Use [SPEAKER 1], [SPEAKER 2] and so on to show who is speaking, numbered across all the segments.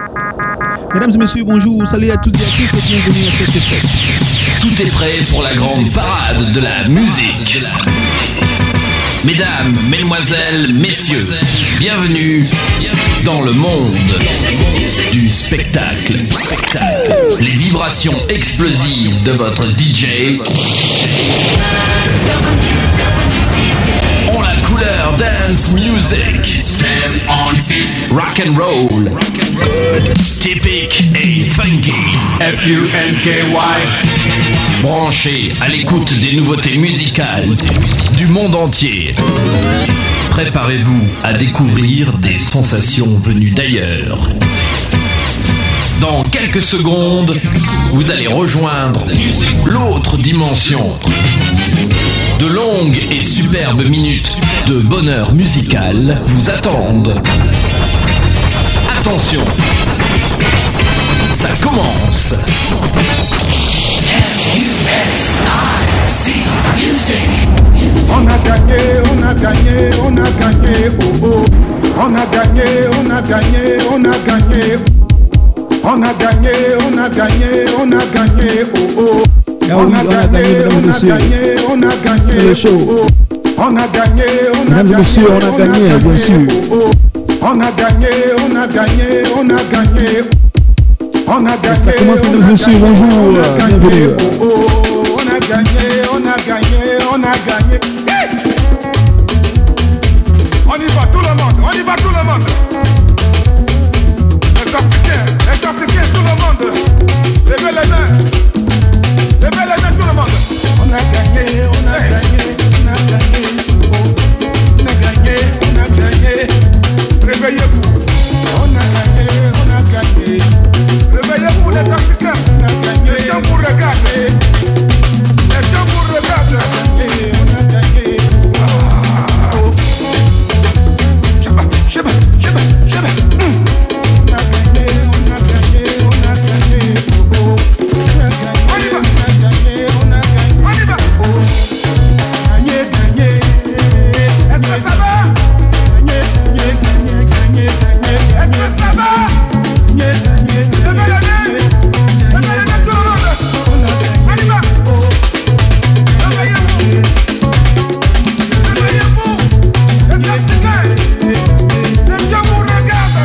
[SPEAKER 1] Mesdames et messieurs, bonjour, salut à toutes et à tous et bienvenue à cette fête.
[SPEAKER 2] Tout est prêt pour la grande parade de la musique. Mesdames, mesdemoiselles, messieurs, bienvenue dans le monde du spectacle. Les vibrations explosives de votre DJ ont la couleur dance music, stand on rock and roll, typique et funky.
[SPEAKER 3] F-U-N-K-Y.
[SPEAKER 2] Branchez à l'écoute des nouveautés musicales du monde entier. Préparez-vous à découvrir des sensations venues d'ailleurs. Dans quelques secondes, vous allez rejoindre l'autre dimension. De longues et superbes minutes de bonheur musical vous attendent. Attention, ça commence. R-U-S-I-C Music.
[SPEAKER 3] On a gagné, on a gagné, on a gagné, oh oh. On a gagné, on a gagné, on a gagné. On a gagné, on a gagné, on a gagné, oh oh.
[SPEAKER 1] On a gagné, mesdames et messieurs.
[SPEAKER 3] On a gagné,
[SPEAKER 1] c'est le show.
[SPEAKER 3] On a gagné, on a gagné,
[SPEAKER 1] mesdames et messieurs, on a gagné, bien sûr.
[SPEAKER 3] On a gagné, on a gagné, on a gagné. On a gagné,
[SPEAKER 1] ça commence, mesdames et messieurs, bonjour, bienvenue.
[SPEAKER 3] On a gagné, on a gagné, on a gagné. On y va tout le monde, on y va tout le monde. Les Africains, tout le monde. Levez les mains. Levez les mains tout le monde. On a gagné, on a gagné, on a gagné. On a gagné, on a gagné. Réveillez-vous. On a gagné, on a gagné. Réveillez-vous les Africains. On a gagné. Les gens vous regardent. Les gens vous regardent. On a gagné. Cheba. On a gagné, on a gagné, on a gagné. On a gagné, on a gagné. Gagné. Est-ce que ça va? Gagné. Est-ce que ça va? Gagné. Levez les mains tout le monde. On y va. Réveillez-vous. Les Africains. Les gens vous regardent.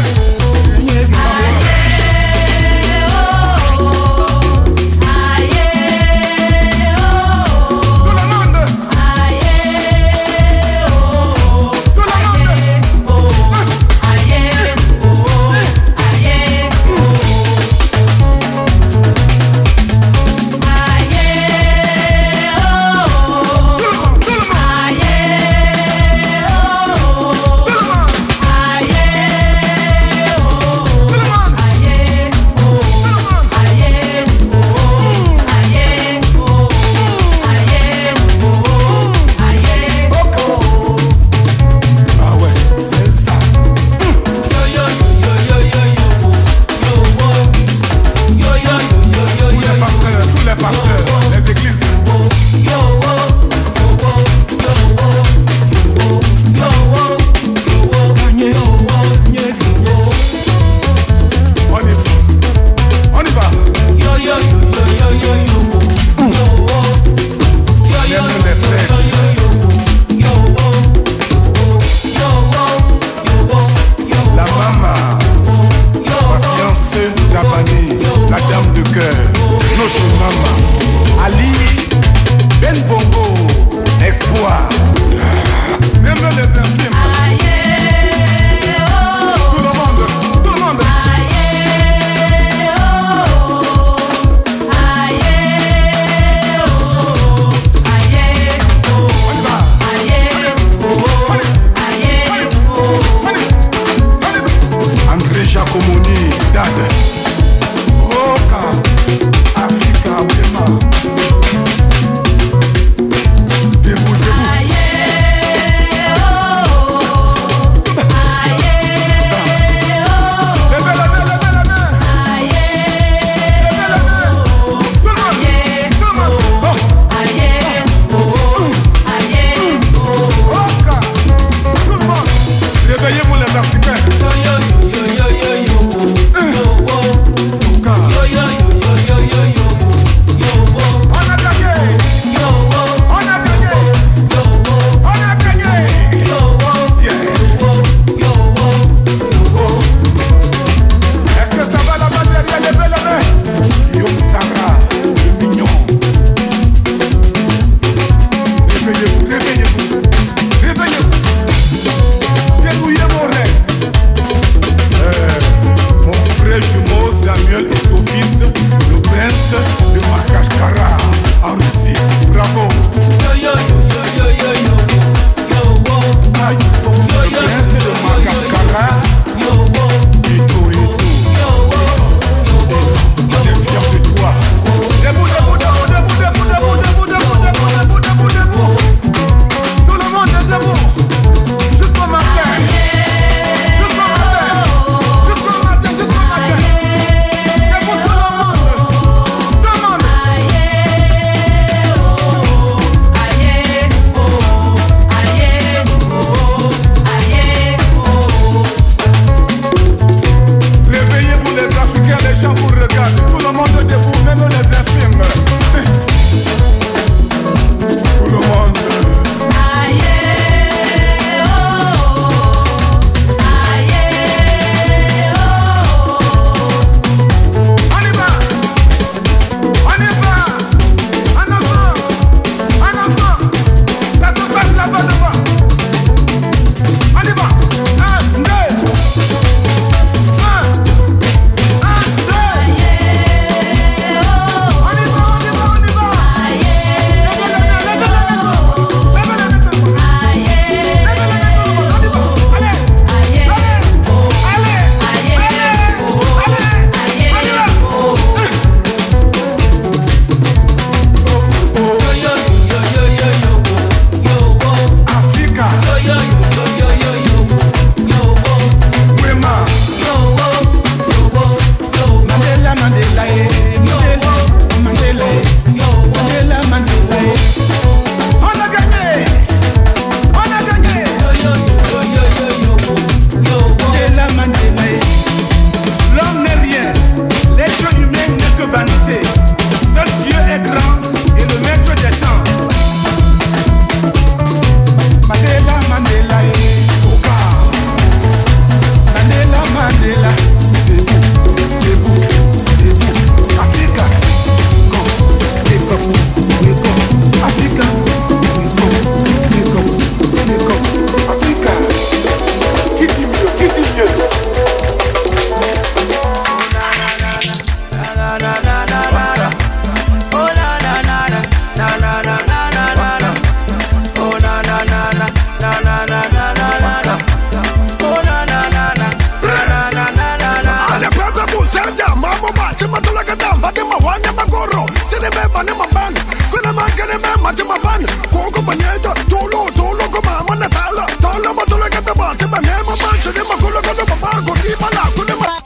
[SPEAKER 3] Sini me bani maban. Kuna mangene me mati maban. Koko banyeja. Tolo kuma mana tala. Tala matula kata bati ba me maban. Sini makula kata baba. Kodi bala kuna ma.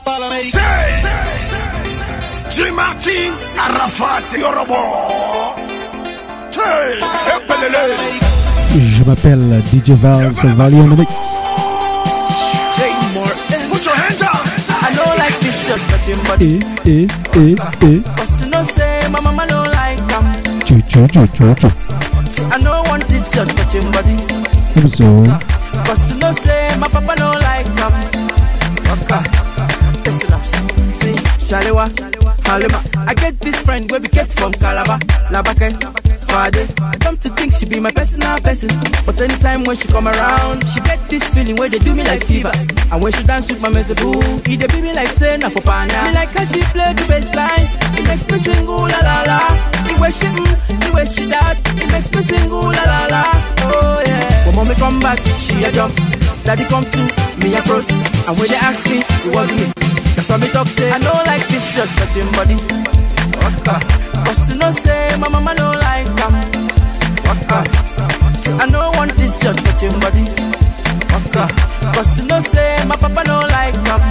[SPEAKER 3] J. Martin, Arafat, Yorobo.
[SPEAKER 1] Je m'appelle DJ Vals, Valion the Mix.
[SPEAKER 3] Put your hands up.
[SPEAKER 4] I don't like this shirt, but your body. But you know say, my mama don't like them. I don't want this shirt, but your body. But you know say, my papa don't like them. Listen up, see, Shalewa, Halima. I get this friend where we get from Calabar, Labake, Friday. I come to think she be my personal person, but anytime when she come around, she get this feeling where they do me like fever. And when she dance with my mezeboo, he they be me like say na for pana. Me like how she play the bass line, it makes me sing ooh la la la. The way she that, it makes me sing ooh la la la. Oh yeah. When mommy come back, she a jump. Daddy come to me a froze, and when they ask me, it wasn't me. That's why me talk say I don't like this shirt touching body. Cause you know say my mama don't like them. Say I don't want this shirt touching body. Cause you know say my papa don't like them.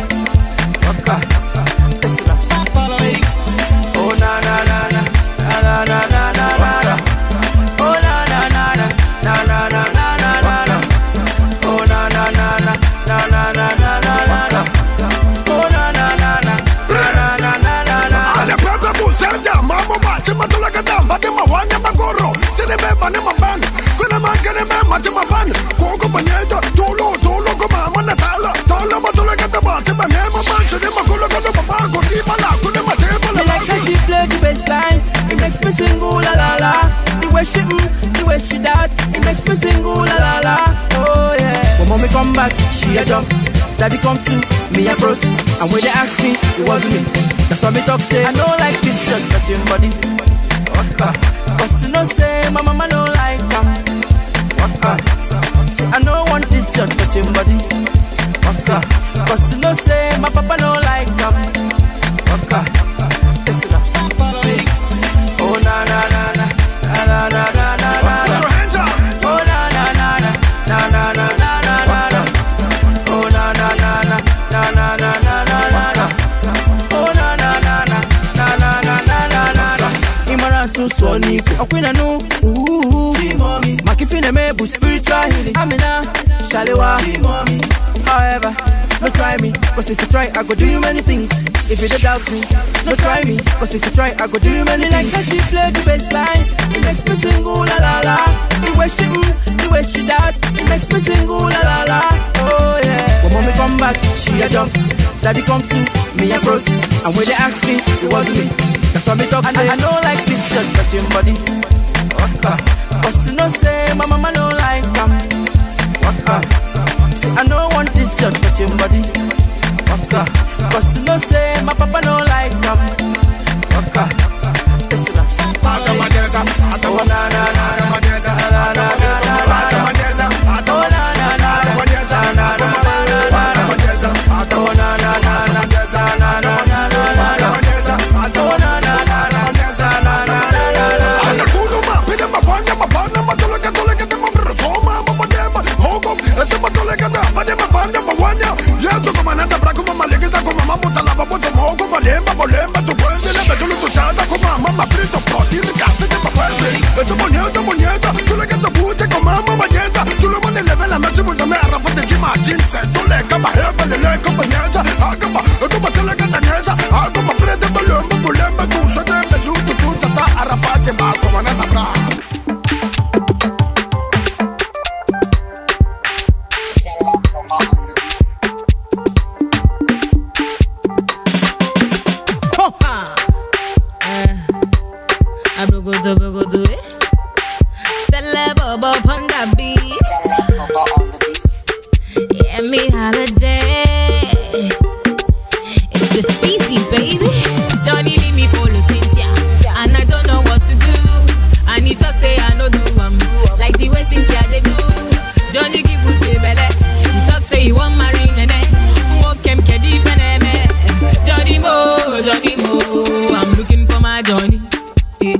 [SPEAKER 4] Listen up. Oh na na na na na na na na na na. Oh na na na na na na na na na. Oh na na na na na na na na na. Oh na na na na na na na na.
[SPEAKER 3] Ale baba busenda, mama bache matula kadam, bate mawanya magoro. Sini me bani maban. Kuna mangene me mati maban. Koko banyeja, tolo kuma mana tala. Tala matula kadam, bate ba me maban. Sini makula kadam baba, kodi bala, kuna mate bala.
[SPEAKER 4] Me like how she play the bass line, it makes me sing ooh la la la. The way she that, it makes me sing ooh la la la. Oh yeah. When mommy come back, she a jump. Daddy come to me a froze, and when they ask me, it wasn't me. That's why me talk say I don't like this shirt touching body. Cause you know say my mama don't like them. Say I don't want this shirt touching body. Cause you know say my papa don't like them. Listen up. Oh na na na na na na na na na.
[SPEAKER 3] Put your hands up.
[SPEAKER 4] Oh na na na na na na na na na. Oh na na na na na na na na na. Oh na na na na na na na na na. Imara susoni, okwina no. Mommy, makifine me bu spiritual healing. Amina, Shalewa. However, no try me, cause if you try, I go do you many things. If you don't doubt me, no try me, cause if you try, I go do you many things. Like how she play the bass line, it makes me sing ooh la la la. The way she that, it makes me sing ooh la la la. Oh yeah. When mommy come back, she a jump. Daddy come to me a froze, and when they ask me, it wasn't me. That's why me talk say I don't like this shirt touching body. Cause you know say my mama don't like them. Say I don't want this shirt touching body. Cause you know say my papa don't like them. Listen up. Oh na na na na na na na na. Oh na na na na na na na. Oh na na na na na na na. Oh na na na na na na.
[SPEAKER 3] Ale kuluma, pide mabanya matula kadule kadam reforma, mabadema, hogom, ese matula kadam, badema banda mawanya. Yesu kuma nasa braku mama legeza kuma mama talaba bozo mogo volemba tu puende le betulu tu chada kuma mama frito protein gas de papel. Eso monyeta, tu le kadam buje kuma mama nyeza, tu le mone level la mesi buza me arafa de chima jinse, tu le kaba heba le kaba nyeza, akaba, tu batele kadam nyeza, akaba prende volemba tu shade belu tu chata arafa de ma kuma nasa bra.
[SPEAKER 5] Abrogodo it. Celeb upon the beat. Yeah, me holiday. It's a species, baby. Johnny leave me follow Cynthia, and I don't know what to do. And he talk say I no do like the way Cynthia they do. Johnny give Uche belle. He talk say he want marry nene. Walk him kedi feneme. Johnny Mo, I'm looking for my Johnny. Yeah.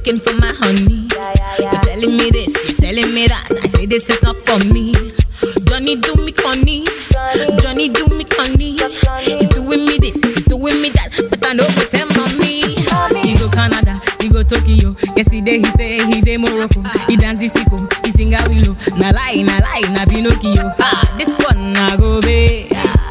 [SPEAKER 5] looking for my honey. You're telling me this, you're telling me that. I say this is not for me. Johnny do me conny, Johnny do me conny. He's doing me this, he's doing me that, but I know go tell mommy. He go Canada, he go Tokyo. Yesterday he say he dey Morocco. He dance the sicko, he sing a willow. Na lie, na Pinocchio. This one na go be.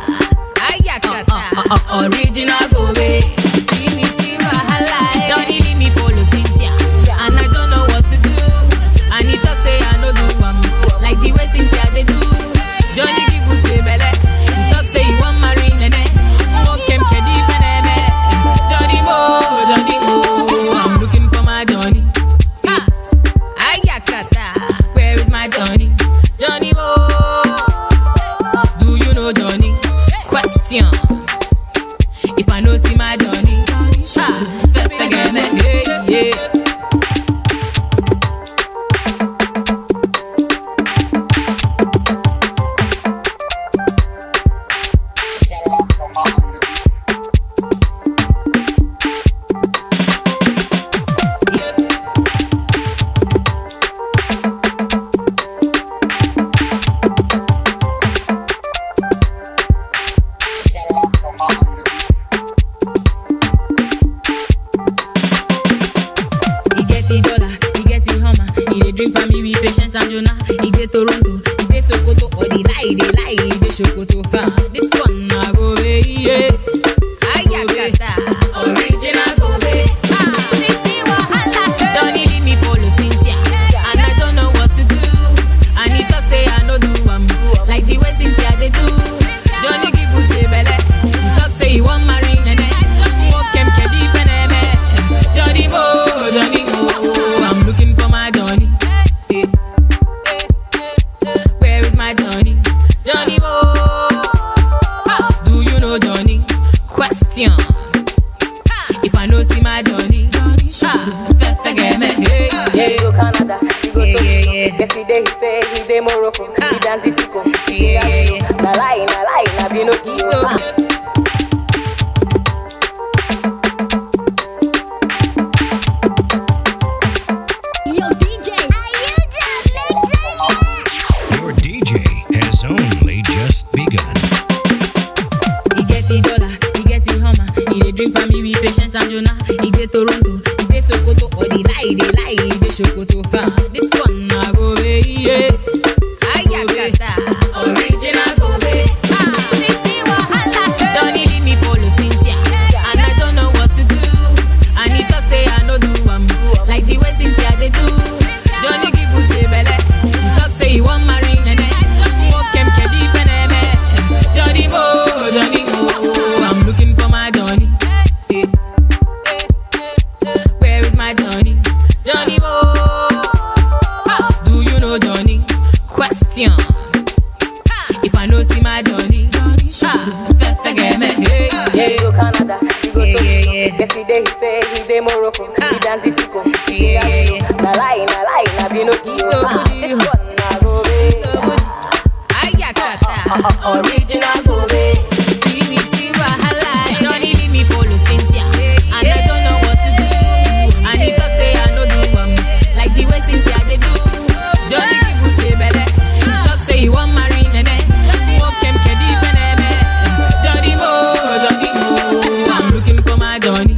[SPEAKER 5] Original go be. See me see wahala. Johnny leave me follow Cynthia, and I don't know what to do. And he talk say I no do like the way Cynthia they do. Johnny give Uche belle. He talk say he want marry nene. Walk him kedi peneme. Johnny Mo, I'm looking for my Johnny. Ayakata, where is my Johnny? Johnny Mo, do you know Johnny? Question. If I know see my Johnny, forget me, yeah. And Jonah, he get Toronto, he get Sokoto, or they lie, he get Sokoto. This one na go be, yeah. Ayakata, original go be. Johnny leave me follow Cynthia, and I don't know what to do. And he talk say I no do like the way Cynthia they do. Johnny give Uche belle, he talk say he want marry nene. Walk him kedi peneme. Johnny Mo, I'm looking for my Johnny. Johnny Mo, do you know Johnny? Question. If I know see my Johnny, forget me.
[SPEAKER 6] He go Canada, he go Tokyo. Yesterday he say he dey Morocco. He dance the sicko. Na lie, na Pinocchio.
[SPEAKER 5] So good.
[SPEAKER 2] Your DJ has only just begun.
[SPEAKER 5] He get $1, he get Hummer. He dey drink for me with patience and Jonah. He get Toronto, he get Sokoto, or they lie, he get Sokoto. This one na go be, yeah. Ayakata, original go be. Johnny leave me follow Cynthia, and I don't know what to do. And he talk say I no do like the way Cynthia they do. Johnny give Uche belle, he talk say he want marry nene. Walk him kedi peneme. Johnny Mo, I'm looking for my Johnny. Where is my Johnny? Johnny Mo, do you know Johnny? Question. If I know see my Johnny, forget me.
[SPEAKER 6] He go Canada, he go Tokyo. Yesterday he say he dey Morocco. He dance the sicko. Na lie, na Pinocchio.
[SPEAKER 5] So good,
[SPEAKER 6] This one na go be.
[SPEAKER 5] so good. Ayakata, original go be. See me see wahala. Johnny leave me follow Cynthia, and I don't know what to do. And he talk say I no do like the way Cynthia they do. Johnny give Uche belle, he talk say he want marry nene. Walk him kedi peneme. Johnny Mo, I'm looking for my Johnny.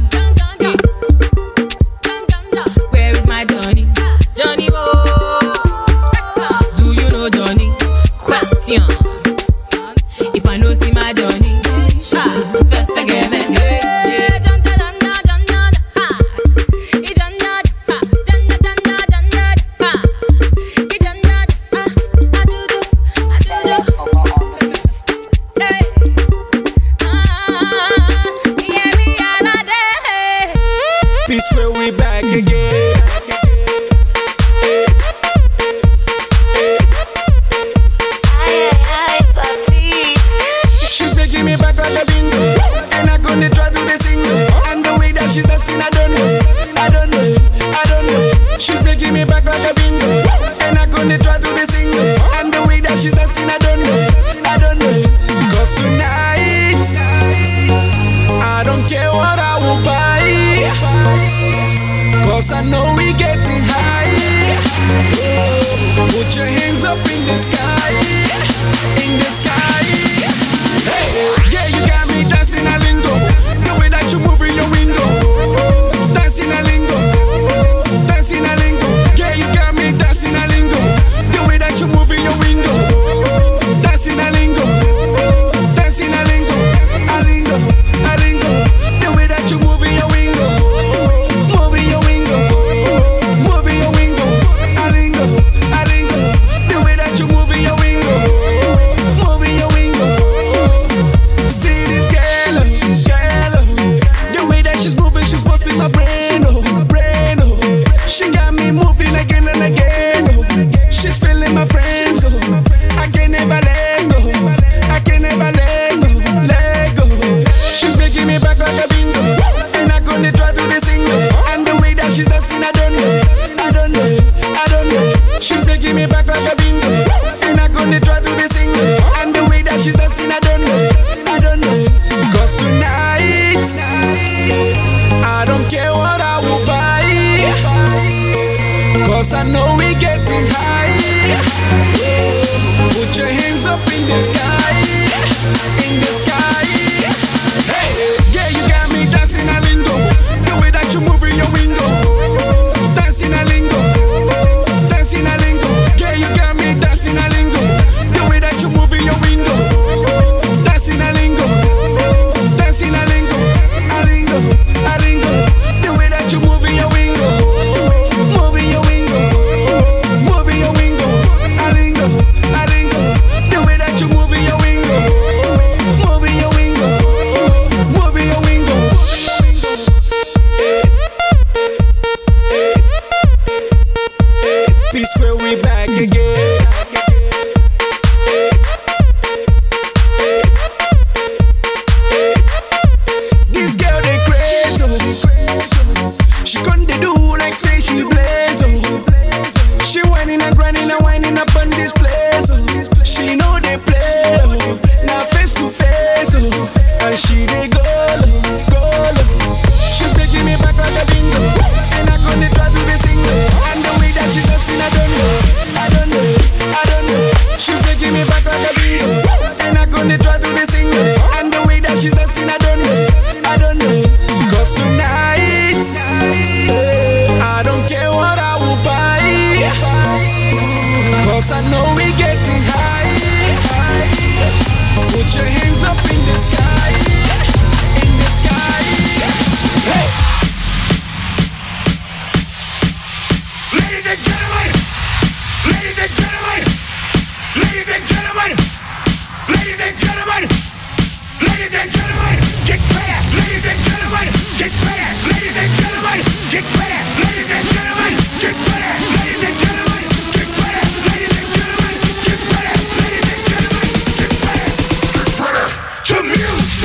[SPEAKER 5] Where is my Johnny? Johnny Mo, do you know Johnny? Question. If I know see my Johnny, forget me.
[SPEAKER 3] Peace where we back again. She's making me back like a bingo, and I couldn't try to the single. And the way that she's dancing, I don't know. She's making me back like a bingo, and I couldn't try to the single. And the way that she's dancing, I don't know. Cause tonight, I don't care what I will buy. 'cause I know we getting high. Put your hands up in the sky, in the sky. Hey, yeah, you got me dancing a lingo. The way that you move in your window, dancing a lingo, dancing a lingo. Yeah, you got me dancing a lingo. The way that you move in your window, dancing a lingo, dancing a lingo, a lingo, a lingo. The way that you move in your window, move in your window, move in your window, a lingo, a lingo. The way that you move in your window, move in your window. See this girl, girl. The way that she's moving, she's busting my brain, oh, brain, oh. She got me moving again and again, oh. She's feeling my friends, oh. I can never let go, I can never let go, let go. She's making me back like a bingo, and I'm gonna try to the single. And the way that she's dancing, I don't know, I don't know, I don't know. She's making me back like a bingo, and I'm gonna try to the single. And the way that she's dancing, I don't know, I don't know. 'Cause tonight, I don't care what I will buy, 'cause I know we getting high. Put your hands up in the sky, in the sky. Hey, yeah, you got me dancing a lingo. The way that you move in your window, dancing a lingo, dancing a lingo. Yeah, you got me dancing a lingo. The way that you move in your window, dancing a lingo, dancing a lingo, a lingo, a lingo. The way that you move in your window, move in your window, move in your window, a lingo, a lingo. The way that you move in your window, move in your window, move in your window. P Square, we back again. This girl they crazy, oh. She couldn't do like say she blaze, oh. She whining and grinding and winding up on this place, oh. She know they play, oh. Now face to face, oh. And she they go, go. She's making me back like a bingo, and I'm gonna try to be single. And the way that she dancing, I don't know, I don't know, I don't know. She's making me back like a bingo, and I'm gonna try to be single. And the way that she's dancing, I don't know, I don't know. 'Cause tonight, I don't care what I will buy, 'cause I know we getting high. Put your hands up in the sky, in the sky. Hey! Ladies and gentlemen, ladies and gentlemen, ladies and gentlemen, ladies and gentlemen, ladies and gentlemen, get better, ladies and gentlemen, get better, ladies and gentlemen, get better, ladies and gentlemen, get better, ladies and gentlemen, get better, ladies and gentlemen, get better, ladies and gentlemen, get better, get better to music.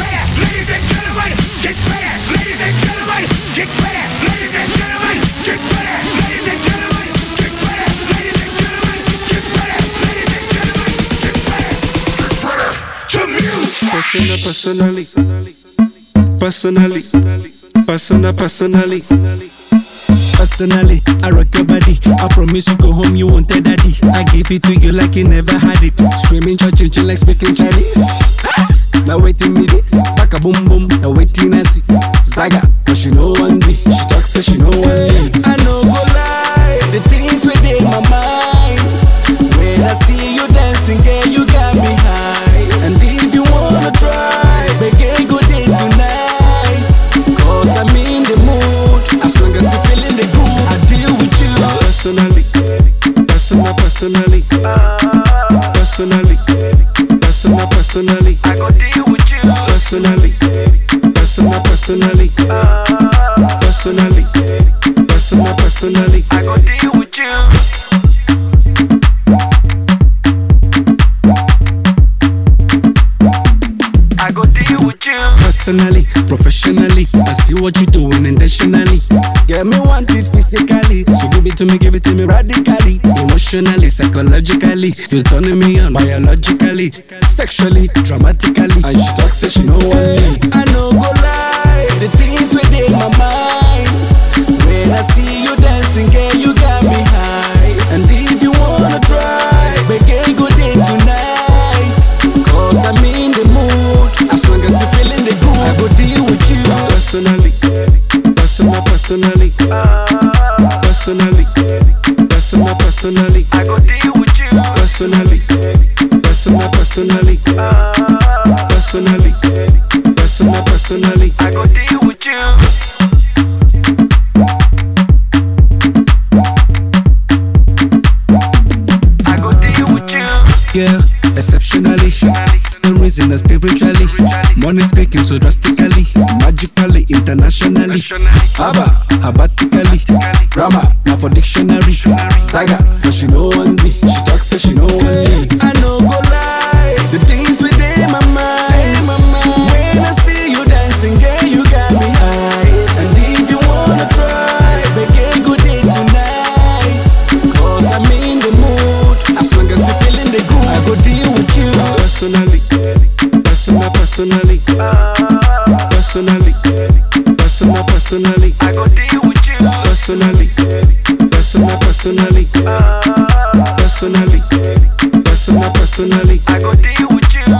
[SPEAKER 3] Get better, ladies and gentlemen, get better, ladies and gentlemen, get better.
[SPEAKER 7] personally. Personally, I rock your body. I promise you go home, you won't tell daddy. I give it to you like you never had it. Screaming, churching, like speaking Chinese. Now waiting me this, back a boom boom. Now waiting I see Zaga, cause she know one me. She talks so she know one me. I know go lie, the things within my mind. When I see you dancing, girl, you got me high. And if you wanna try, make a good day tonight. Cause I'm in the mood, as long as you're feeling the groove, I deal with you. Personally, personally, I go deal with you. Personally, I go deal with you. I go deal with you. Personally, professionally, I see what you're doing intentionally. Get me want it physically, so give it to me radically. Emotionally, psychologically, you're turning me on biologically, sexually, dramatically. And she talks so she know what I mean. I know go lie, the things within my mind. When I see you dancing, girl, you got me high. And if you wanna try, make a good day tonight. Cause I'm in the mood, as long as you're feeling the groove, I go deal with you. Personally, I go deal with you. Personally, I go deal with you. I go deal with you. Yeah, exceptionally. The reason is spiritually. Money speaking so drastically, magically, internationally. Habatically. Grammar, now for dictionary. Saga, but she know one me. She talks so she know one me. I know go lie, the things within my mind. When I see you dancing, girl, you got me high. And if you wanna try, make a good day tonight. Cause I'm in the mood, as long as you're feeling the groove, I go deal with you. Personally, I go deal with you. Personally, I go deal with you.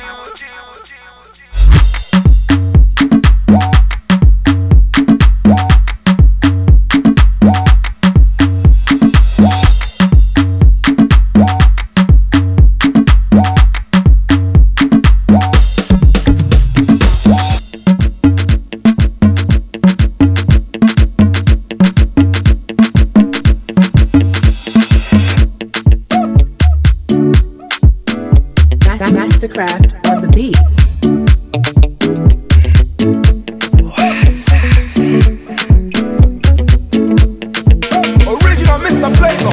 [SPEAKER 8] Mastercraft on the beat.
[SPEAKER 3] Original Mr. Flavor.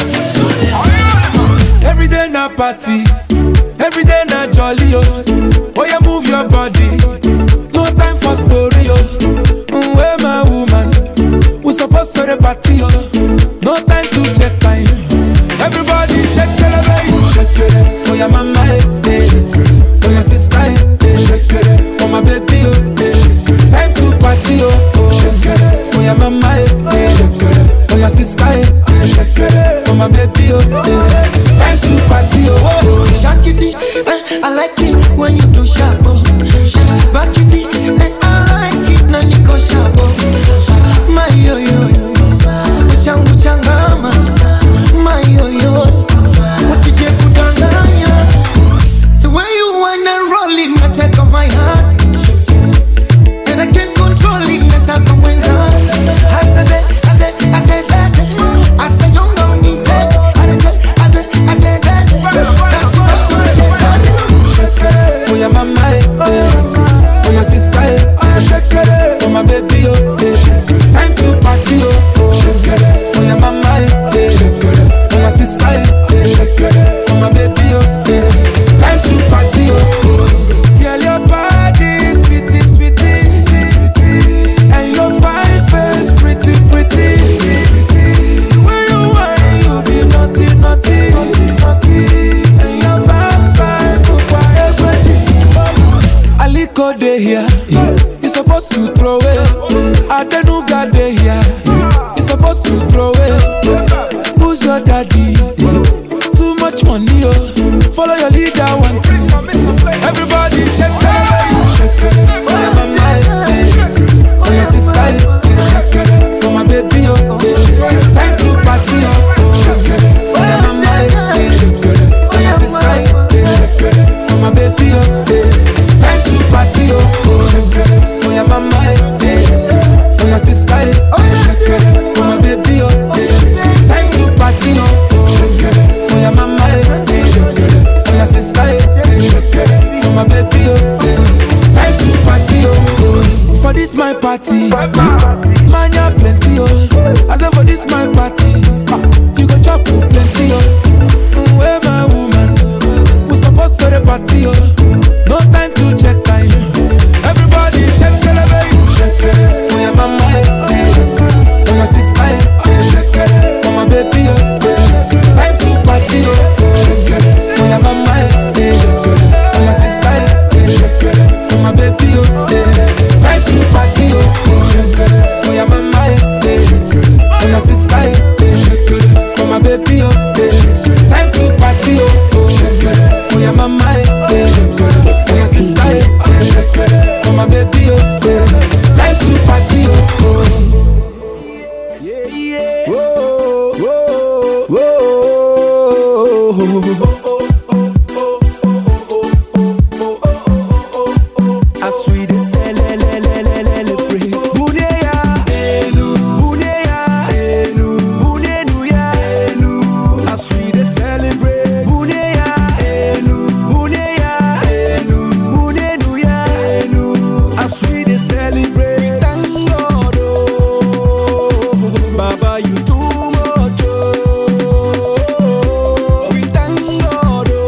[SPEAKER 3] Every day na party, every day na jolly, oh. Oh, you move your body, no time for story, oh. Where my woman, we supposed to the party, oh. No time to check time. Everybody shake it, baby. Shake it, oh, your mama, oh, your sister, oh, my baby, oh. Time to party, oh. Oh, your mama, oh, your sister, oh, my baby, oh. Time to party, oh.
[SPEAKER 9] Shake it, I like it when you do sharp, oh. Back it, I like it, na niko sharp, oh. My yo yo, uchangu changama. My yo yo, usije kudanganya. The way you wanna roll it, nataka my heart, and I can't control it, nataka mwenza. Hasade, ate, asanyonga unite, ate. That's what
[SPEAKER 3] oh, your mama, oh, your sister, oh, my baby, oh. Time to party, oh. Oh, your mama, oh, your sister, oh, my baby, oh. Time to party, oh. Girl, your body, sweetie, and your fine face, pretty. When you whine, you be naughty, and your backside, I Adenuga dey here. You supposed to throw it. Who's your daddy? Too much money, oh. Follow your leader, one, two. Everybody shake it, shake it. Oh yeah, mama, oh yeah, sister, shake it. Oh my baby, oh, time to party, oh. Oh yeah, mama, oh yeah, sister, shake it. Oh my baby, oh, time to party, oh. Oh yeah, mama, oh my sister, shake it. Oh my baby, oh, time to party, oh. Oh yeah, mama, oh yeah, sister, oh my baby, oh, time to party, oh. For this my party, man ya plenty, oh. I say for this my party, you go chop plenty, oh. Where my woman, we supposed to the party, oh. No time to check time. Everybody shake it, baby, shake it. Oh yeah, mama, oh my sister, oh my baby, oh, time to party, oh. Oh yeah, mama, oh my sister, oh my baby, oh, time to party, oh. Oh yeah, mama, oh my sister, oh my baby, oh, time to party, oh. Oh yeah, mama, oh my sister, oh my baby, oh, time to party, oh. Yeah, yeah. Whoa, whoa, whoa. As we dey celebrate, Buneya, Buneya, Buneya, as we dey celebrate, Buneya, Buneya, Buneya, as we dey celebrate. Thank God, oh, Baba, you too much, oh. We thank God, oh,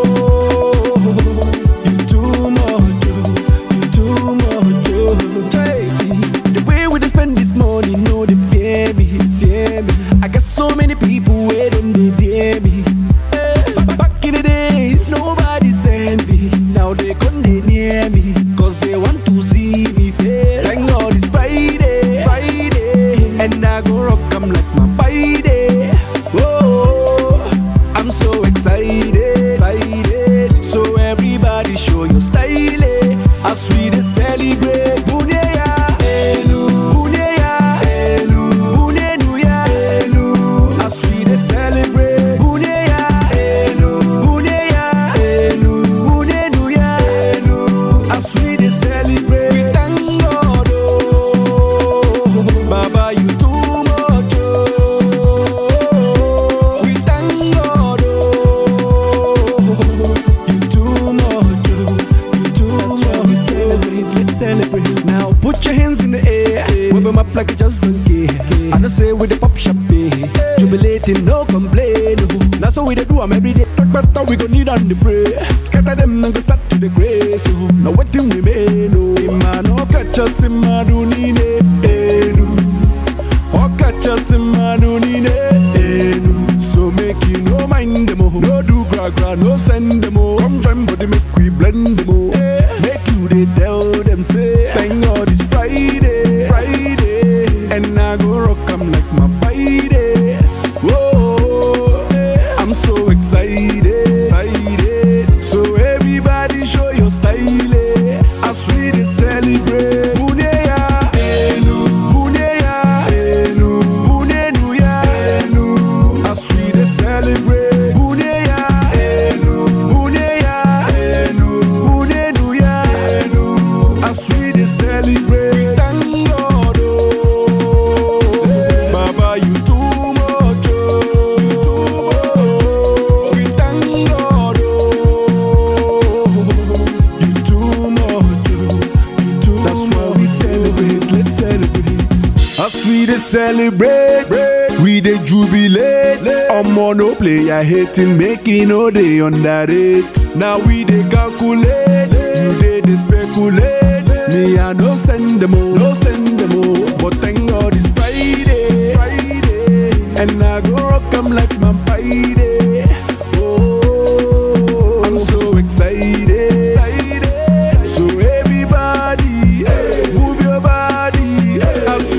[SPEAKER 3] you too much, oh. Too much, oh. See, the way we dey spend this money, no, they fear me, fear me. I got so many people waiting, they dare me. Back in the days, nobody sent me. Now they come, they near me, cause they want to see me fail. Thank God it's Friday, Friday, and I go rock 'em like my Friday. Oh, I'm so excited, excited. So everybody show your style, as we dey celebrate. Buneya, Buneya, Buneya, as we dey celebrate. Buneya, Buneya, Buneya, as we dey celebrate. Thank God, oh, Baba, you too much, oh. We thank God, oh, you too much, oh. You too much. We celebrate, let's celebrate. Now put your hands in the air, wave them up like you just don't care. I don't say with the pop champagne, jubilating, no complain. That's how we dey do 'em every day. Talk about how we gon' need on the pray. Scatter them and go start to the grace. Now what thing we made, oh, man, oh, catch us in Madunine, oh, catch us in Madunine, so make you no mind them, oh, no do gra, no send them, oh, come join body, make we blend them, oh, make you they tell them, say, thank God it's Friday, Friday, and I go rock 'em like my Friday. Whoa, I'm so excited, excited. So everybody show your style, as we dey celebrate. Buneya, Buneya, Buneya, as we dey celebrate. Buneya, Buneya, Buneya, as we dey celebrate. Thank God, oh, Baba, you too much, oh. We thank God, oh, you too much, oh. You too. That's why we celebrate, let's celebrate. As we dey celebrate, we dey jubilate. Omo no player hating, making no day underrate. Now we dey calculate, you dey speculate. Me I no send them all, no send them all. But thank God it's Friday, Friday, and I go rock 'em like my Friday. Oh, I'm so excited, excited. So everybody, move your body, as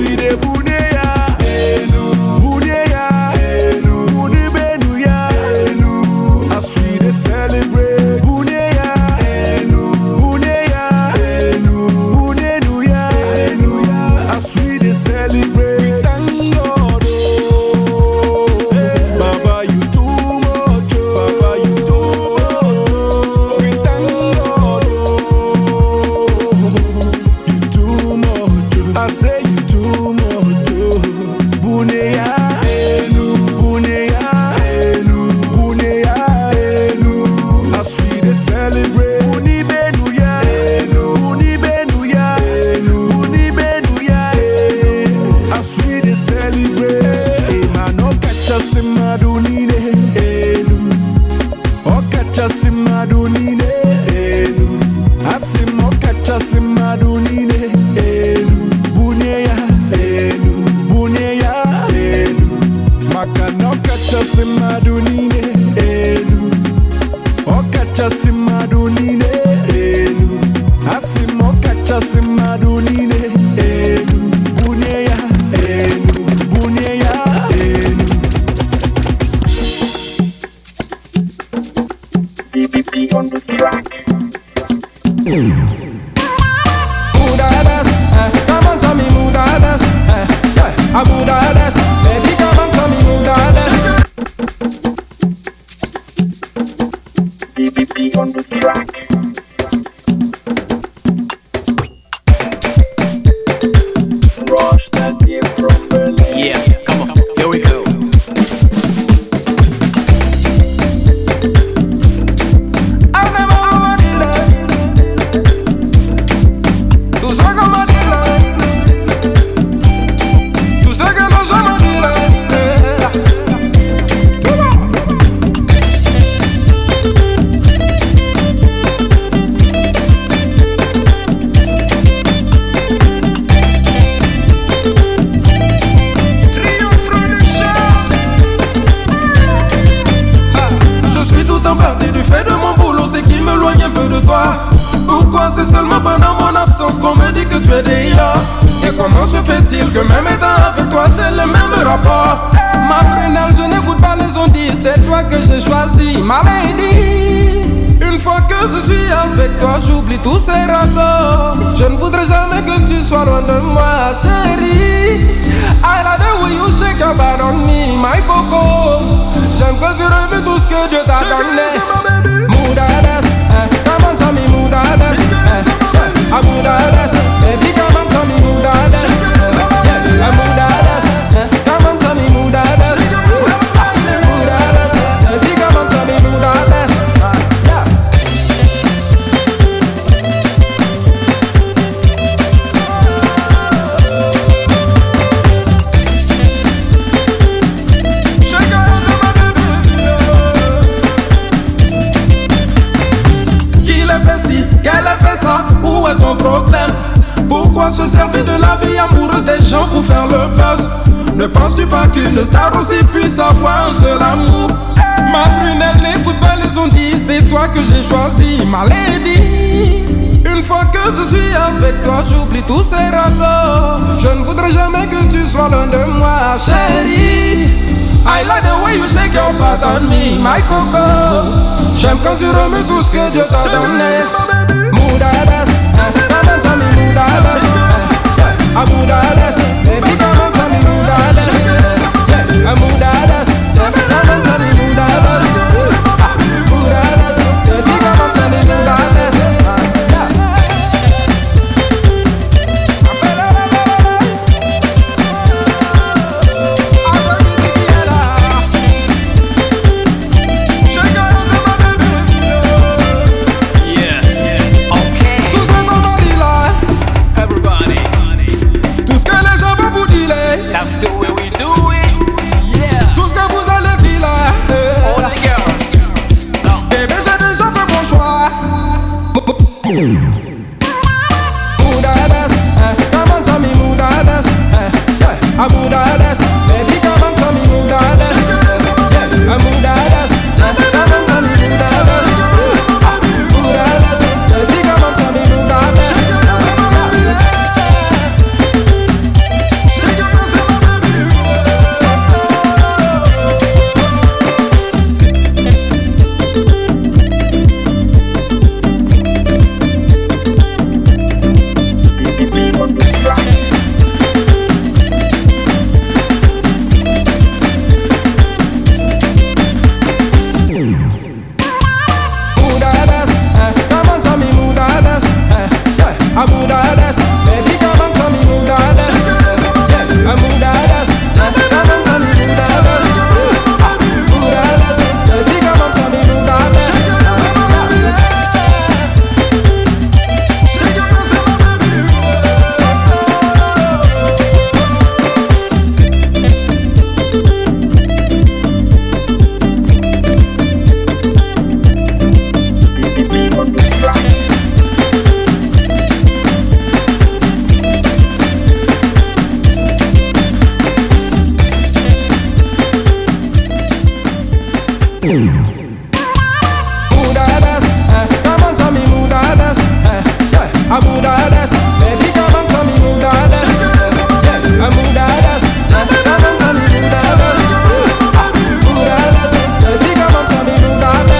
[SPEAKER 3] I say you too much, oh. Buneya, enu, buneya, enu, buneya, enu. As we dey celebrate, buni benuya, enu, buni benuya, enu, buni benuya, enu. As we dey celebrate, emano kacha simadunine, enu, o kacha simadunine, enu. Asimo kacha simadunine, enu, buneya, enu, buneya, enu. Makano kacha simadunine, enu, o kacha simadunine, enu. Asimo kacha simadunine, enu, buneya, enu, buneya, enu. BBB on the track.
[SPEAKER 8] Mudadas, come on, tell me mudadas, yeah, I'm mudadas, baby, come on, tell me mudadas.
[SPEAKER 3] BBB on the track. Rush that beer from Berlin.
[SPEAKER 2] Yeah, come on, here we go.
[SPEAKER 8] Pourquoi c'est seulement pendant mon absence qu'on me dit que tu es déjà? Et comment se fait-il que même étant avec toi c'est le même rapport? Ma prunelle, je n'écoute pas les ondits, c'est toi que j'ai choisi, ma lady. Une fois que je suis avec toi, j'oublie tous ces rapports. Je ne voudrais jamais que tu sois loin de moi, chérie. I like the way you shake your body on me, my coco. J'aime que tu remues tout ce que Dieu t'a donné. Mudadas, come on, tell me mudadas, I'm mudadas, baby, come on, tell me mudadas, I'm mudadas, come on, tell me mudadas, mudadas, baby, come on, tell me mudadas. Qu'elle a fait ça, où est ton problème? Pourquoi se servir de la vie amoureuse des gens pour faire le buzz? Ne penses-tu pas qu'une star aussi puisse avoir un seul amour? Ma prunelle, n'écoute pas les ondits, c'est toi que j'ai choisi, ma lady. Une fois que je suis avec toi, j'oublie tous ces rapports. Je ne voudrais jamais que tu sois loin de moi, chérie. I like the way you shake your butt on me, my coco. J'aime quand tu remets tout ce que Dieu t'a donné. Mudadas, come on, tell me mudadas, I'm mudadas, baby, come on, tell me mudadas, I'm mudadas, come on, tell me mudadas, mudadas, baby, come on, tell me mudadas. Tout ce que les Mudadas, come on, tell me mudadas, yeah, I'm mudadas, baby, come on, tell me mudadas, yeah, I'm mudadas, come on, tell me mudadas, mudadas, baby, come on, tell me mudadas.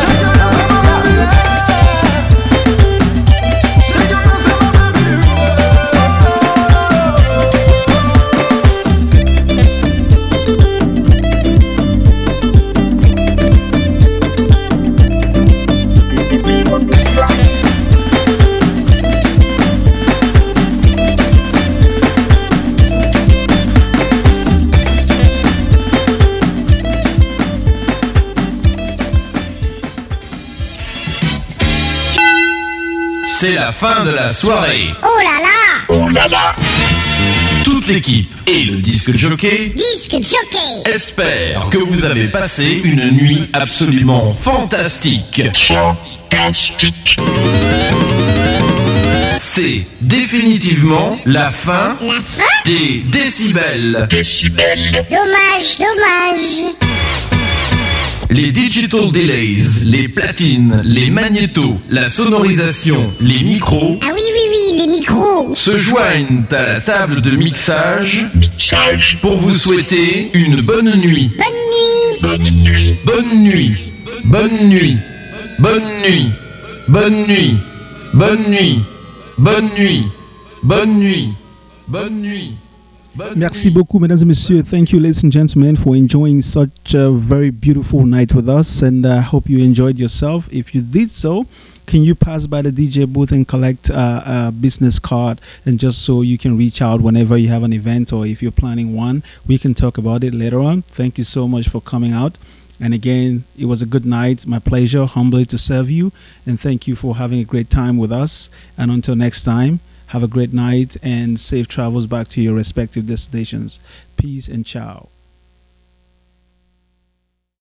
[SPEAKER 2] C'est la fin de la soirée.
[SPEAKER 10] Oh là là! Oh là là!
[SPEAKER 2] Toute l'équipe et le disque jockey
[SPEAKER 10] Disque jockey!
[SPEAKER 2] espèrent que vous avez passé une nuit absolument fantastique.
[SPEAKER 10] Fantastique!
[SPEAKER 2] C'est définitivement la fin, des décibels.
[SPEAKER 10] Dommage, dommage!
[SPEAKER 2] Les digital delays, les platines, les magnétos, la sonorisation, les micros
[SPEAKER 10] Ah oui, oui, oui, les micros!
[SPEAKER 2] se joignent à la table de mixage pour vous souhaiter une bonne nuit.
[SPEAKER 10] Bonne nuit!
[SPEAKER 2] Bonne nuit. Bonne nuit. Bonne nuit. Bonne nuit. Bonne nuit. Bonne nuit. Bonne nuit. Bonne nuit.
[SPEAKER 1] Merci beaucoup, mesdames et messieurs. Thank you, ladies and gentlemen, for enjoying such a very beautiful night with us. And I hope you enjoyed yourself. If you did so, can you pass by the DJ booth and collect a business card? And just so you can reach out whenever you have an event or if you're planning one, we can talk about it later on. Thank you so much for coming out. And again, it was a good night. My pleasure, humbly to serve you. And thank you for having a great time with us. And until next time, have a great night and safe travels back to your respective destinations. Peace and ciao.